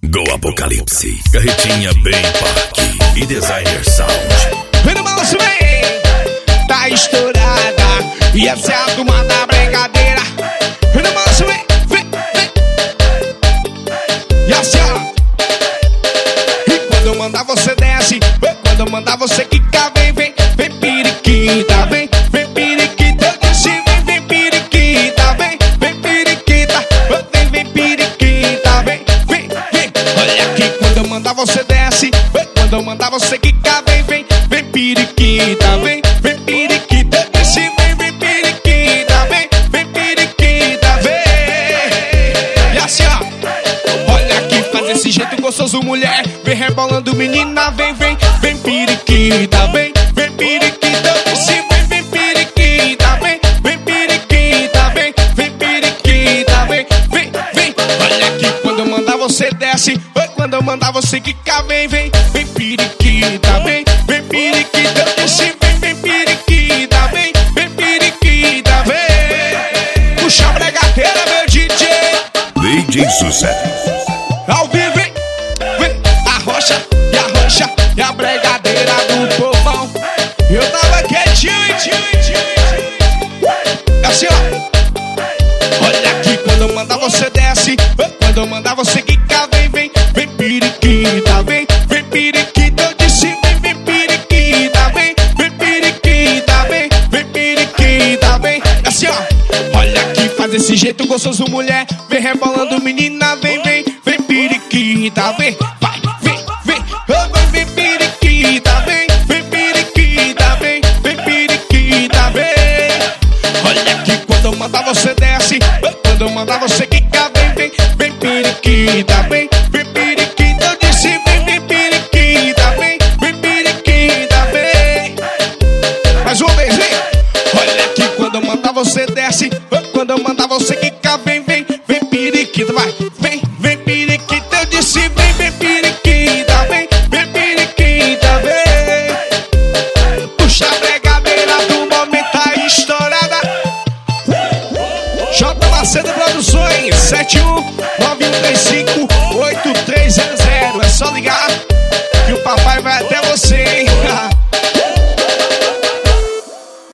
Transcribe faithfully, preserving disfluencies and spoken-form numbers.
Go Apocalipse, Carretinha Bem Park e Designer Sound. Vem no balanço, vem! Tá estourada e essa é a turma da brincadeira. Vem no balanço, vem, vem, vem. E assim, ó. E quando eu mandar você desce, vem. Quando eu mandar você quica, vem, vem. Vem periquita, vem, vem periquita. Eu disse vem, vem periquita, vem, vem periquita. Vem, vem periquita, vem, vem, vem. Olha aqui, quando eu mandar você desce, vem. Quando eu mandar você quica, vem, vem, vem periquita, vem, vem periquita. Eu disse vem, vem periquita, vem, vem periquita, vem. E assim, ó. Olha aqui, faz desse jeito gostoso, mulher. Vem rebolando, menina, vem, vem, vem periquita, vem, vem periquita. Eu disse vem, vem periquita, vem, vem periquita, vem, vem periquita, vem, vem, vem. Olha aqui, quando eu mandar você desce, oi, quando eu mandar você quica, vem, vem, vem periquita, vem, vem periquita. Eu disse vem, vem periquita, vem, vem periquita, vem. Puxa a bregadeira, meu D J. D J Sucesso. Ao vivo, vem, vem, a rocha e a rocha e a bregadeira do povão. Eu tava quietinho, tio, tio, tio. Assim, ó. Olha aqui, quando eu mandar você desce, quando eu mandar você quica, vem, vem, vem periquita, vem, vem periquita. Eu disse vem, vem periquita, vem, vem periquita, vem, vem periquita, vem. Assim, ó. Olha aqui, faz desse jeito gostoso, mulher. Vem rebolando, menina, vem, vem, vem periquita, vem, vai, vem, vem, oh, vem, vem periquita, vem, vem periquita, vem, vem periquita, vem. Olha aqui, quando eu mandar você desce, quando eu mandar você quica, vem, vem, vem periquita, vem, vem periquita. Eu disse vem, vem periquita, vem, vem periquita, vem. Mais uma vez, vem. Olha aqui, quando eu mandar você desce, quando eu mandar você quica, vem, vem, vem periquita, vai, vem, vem periquita. Eu disse vem, vem periquita, vem, vem periquita, vem. Puxa a bregadeira do momento tá estourada. J Macedo Produções, sete um nove um três cinco